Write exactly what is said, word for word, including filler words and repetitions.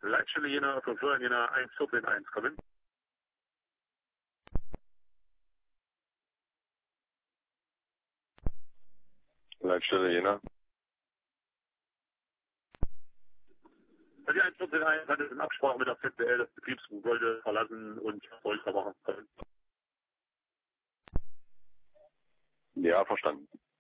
Leitstelle Jena, von Florian Jena, eins vierzehn eins, kommen. Leitstelle Jena. Also die eins vierzehn eins hat es in Absprache mit der Z B L das Betriebsgebäude verlassen und wollte machen. Ja, verstanden.